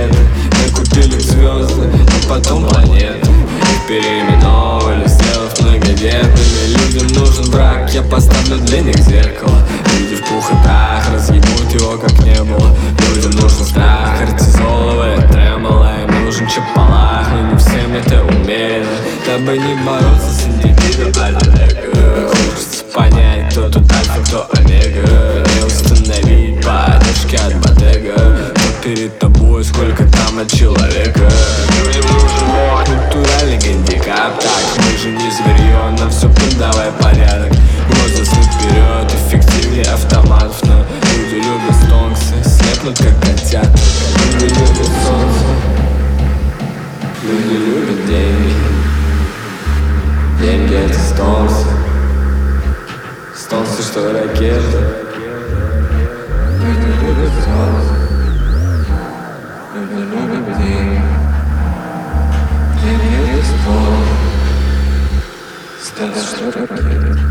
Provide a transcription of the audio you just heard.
ракеты. Мы купили звезды, а потом планеты. Их переименовывали, сделав многодетными. Людям нужен враг, я поставлю для них зеркало. Люди в пух и прах разъебут его как не было. Людям нужен страх, кортизоловое тремоло. Им нужен чапалах, но не всем это умеренно. Дабы не бороться с индивидом, хочется понять, кто тут альфа, кто омега. Не установить поддержки от ботега. Кто перед тобой, сколько там от человека. Людям нужен бог, натуральный гандикап. Так, мы же не зверье, нам все подавай порядок. Возраст вперед, эффективнее автоматов. Но люди любят стонксы, слепнут как котята. Люди любят солнце, люди любят деньги. Деньги это стонсы. Стонсы, что ракеты. Люди любят солнце, люди любят деньги. Деньги это стонсы. Стонсы, что ракеты.